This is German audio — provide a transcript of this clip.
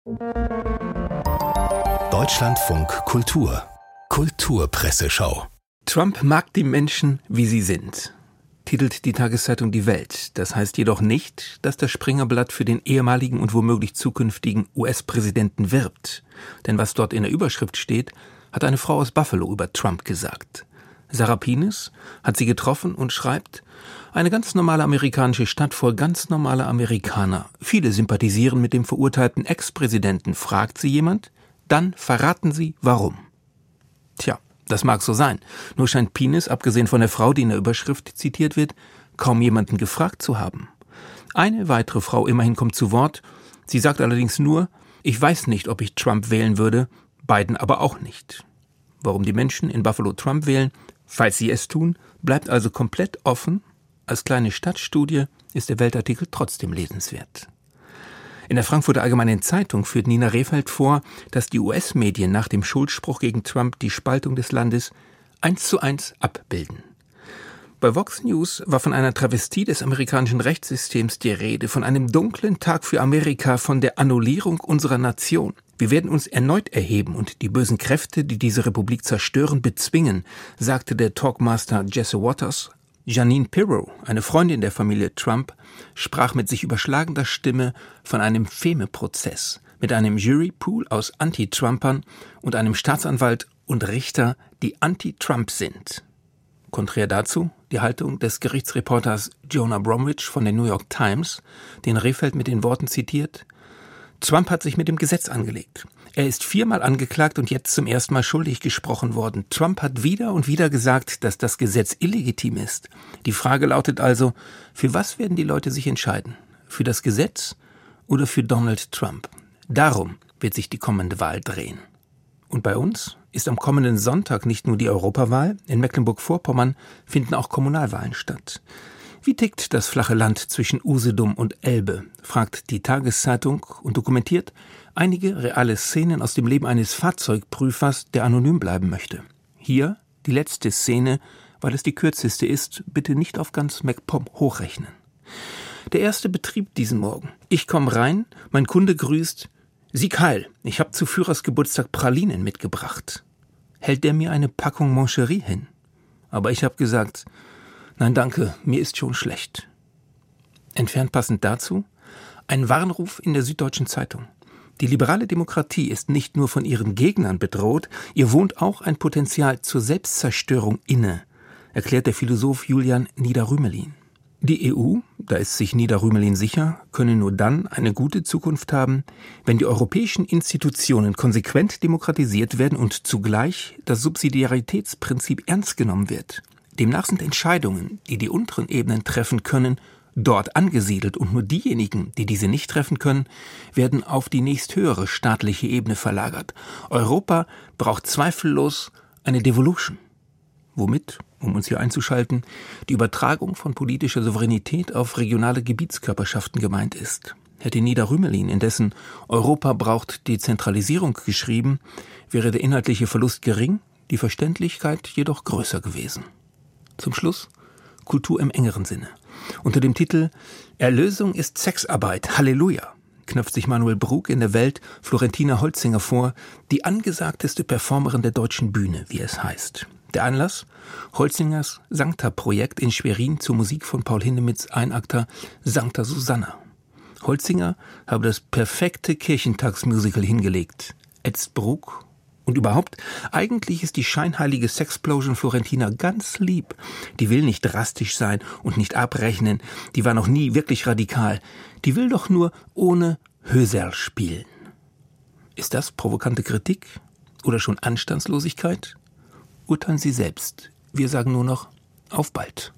Deutschlandfunk Kultur Kulturpresseschau. Trump mag die Menschen, wie sie sind, titelt die Tageszeitung Die Welt. Das heißt jedoch nicht, dass das Springerblatt für den ehemaligen und womöglich zukünftigen US-Präsidenten wirbt. Denn was dort in der Überschrift steht, hat eine Frau aus Buffalo über Trump gesagt. Sarah Pines hat sie getroffen und schreibt: Eine ganz normale amerikanische Stadt voll ganz normaler Amerikaner. Viele sympathisieren mit dem verurteilten Ex-Präsidenten. Fragt sie jemand? Dann verraten sie, warum. Tja, das mag so sein. Nur scheint Pines, abgesehen von der Frau, die in der Überschrift zitiert wird, kaum jemanden gefragt zu haben. Eine weitere Frau immerhin kommt zu Wort. Sie sagt allerdings nur: Ich weiß nicht, ob ich Trump wählen würde, Biden aber auch nicht. Warum die Menschen in Buffalo Trump wählen, falls sie es tun, bleibt also komplett offen. Als kleine Stadtstudie ist der Weltartikel trotzdem lesenswert. In der Frankfurter Allgemeinen Zeitung führt Nina Rehfeld vor, dass die US-Medien nach dem Schuldspruch gegen Trump die Spaltung des Landes 1:1 abbilden. Bei Vox News war von einer Travestie des amerikanischen Rechtssystems die Rede, von einem dunklen Tag für Amerika, von der Annullierung unserer Nation. Wir werden uns erneut erheben und die bösen Kräfte, die diese Republik zerstören, bezwingen, sagte der Talkmaster Jesse Waters. Janine Pirro, eine Freundin der Familie Trump, sprach mit sich überschlagender Stimme von einem Feme-Prozess mit einem Jurypool aus Anti-Trumpern und einem Staatsanwalt und Richter, die anti-Trump sind. Konträr dazu die Haltung des Gerichtsreporters Jonah Bromwich von der New York Times, den Rehfeld mit den Worten zitiert: Trump hat sich mit dem Gesetz angelegt. Er ist 4-mal angeklagt und jetzt zum ersten Mal schuldig gesprochen worden. Trump hat wieder und wieder gesagt, dass das Gesetz illegitim ist. Die Frage lautet also, für was werden die Leute sich entscheiden? Für das Gesetz oder für Donald Trump? Darum wird sich die kommende Wahl drehen. Und bei uns ist am kommenden Sonntag nicht nur die Europawahl, in Mecklenburg-Vorpommern finden auch Kommunalwahlen statt. Wie tickt das flache Land zwischen Usedom und Elbe, fragt die Tageszeitung und dokumentiert einige reale Szenen aus dem Leben eines Fahrzeugprüfers, der anonym bleiben möchte. Hier die letzte Szene, weil es die kürzeste ist, bitte nicht auf ganz MacPom hochrechnen. Der erste Betrieb diesen Morgen. Ich komme rein, mein Kunde grüßt: Sieg heil, ich habe zu Führers Geburtstag Pralinen mitgebracht. Hält der mir eine Packung Moncherie hin? Aber ich habe gesagt: Nein, danke, mir ist schon schlecht. Entfernt passend dazu ein Warnruf in der Süddeutschen Zeitung. Die liberale Demokratie ist nicht nur von ihren Gegnern bedroht, ihr wohnt auch ein Potenzial zur Selbstzerstörung inne, erklärt der Philosoph Julian Nieder-Rümelin. Die EU, da ist sich Nieder-Rümelin sicher, könne nur dann eine gute Zukunft haben, wenn die europäischen Institutionen konsequent demokratisiert werden und zugleich das Subsidiaritätsprinzip ernst genommen wird. Demnach sind Entscheidungen, die die unteren Ebenen treffen können, dort angesiedelt und nur diejenigen, die diese nicht treffen können, werden auf die nächsthöhere staatliche Ebene verlagert. Europa braucht zweifellos eine Devolution. Womit, um uns hier einzuschalten, die Übertragung von politischer Souveränität auf regionale Gebietskörperschaften gemeint ist. Hätte Nieder-Rümelin indessen Europa braucht Dezentralisierung geschrieben, wäre der inhaltliche Verlust gering, die Verständlichkeit jedoch größer gewesen. Zum Schluss Kultur im engeren Sinne. Unter dem Titel »Erlösung ist Sexarbeit, Halleluja« knöpft sich Manuel Brug in der Welt Florentina Holzinger vor, die angesagteste Performerin der deutschen Bühne, wie es heißt. Der Anlass? Holzingers Sancta-Projekt in Schwerin zur Musik von Paul Hindemiths Einakter Sancta Susanna. Holzinger habe das perfekte Kirchentagsmusical hingelegt, ätzt Brug. Und überhaupt, eigentlich ist die scheinheilige Sexplosion Florentina ganz lieb. Die will nicht drastisch sein und nicht abrechnen. Die war noch nie wirklich radikal. Die will doch nur ohne Höserl spielen. Ist das provokante Kritik? Oder schon Anstandslosigkeit? Urteilen Sie selbst. Wir sagen nur noch: auf bald.